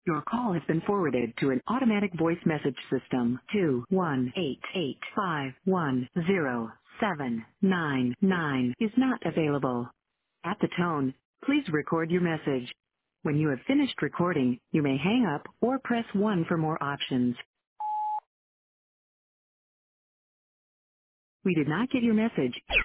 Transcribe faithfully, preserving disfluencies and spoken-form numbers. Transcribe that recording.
Your call has been forwarded to an automatic voice message system. two one eight eight five one zero seven nine nine is not available. At the tone, please record your message. When you have finished recording, you may hang up or press one for more options. We did not get your message.